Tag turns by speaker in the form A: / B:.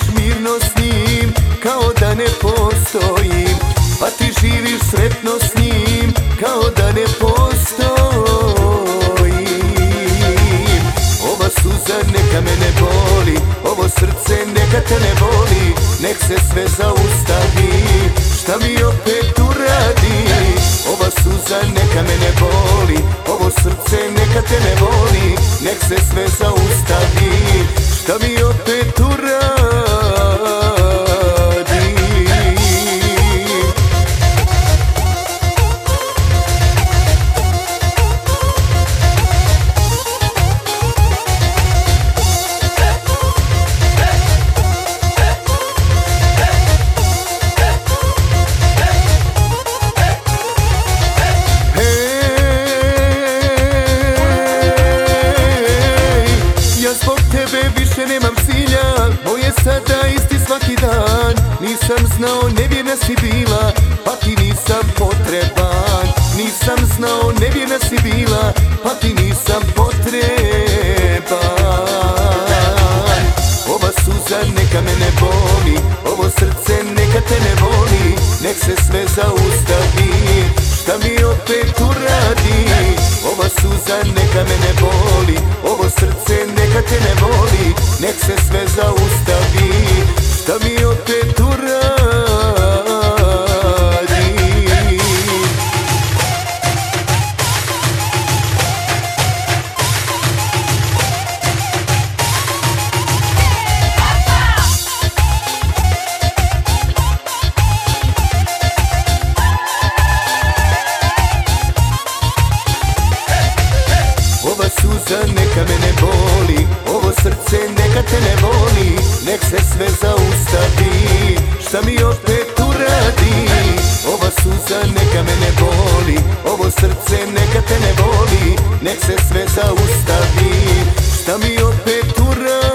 A: mirno s njim kao da ne postojim, a ti živiš sretno s njim kao da ne postojim. Ova suza neka me ne boli, ovo srce neka te ne voli, nek se sve zaustavi, šta mi opet uradi. Ova suza neka me ne boli, ovo srce neka te ne voli, nek se sve zaustavi, šta mi opet uradi. Više nemam cilja, moje sada isti svaki dan. Nisam znao, nevjerna si bila, pa ti nisam potreban. Nisam znao, nevjerna si bila, pa ti nisam potreban. Ova suza neka me ne boli, ovo srce neka te ne voli, nek se sve zaustavi, šta mi opet uradi. Ova suza neka me ne boli, ovo srce neka te ne voli, nek se sve zaustavi, šta mi opet uradi. Ova suza neka me ne boli, ovo srce neka te ne voli, nek se sve zaustavi, šta mi opet uradi. Ova suza neka me ne boli, ovo srce neka te ne voli, nek se sve zaustavi, šta mi opet uradi.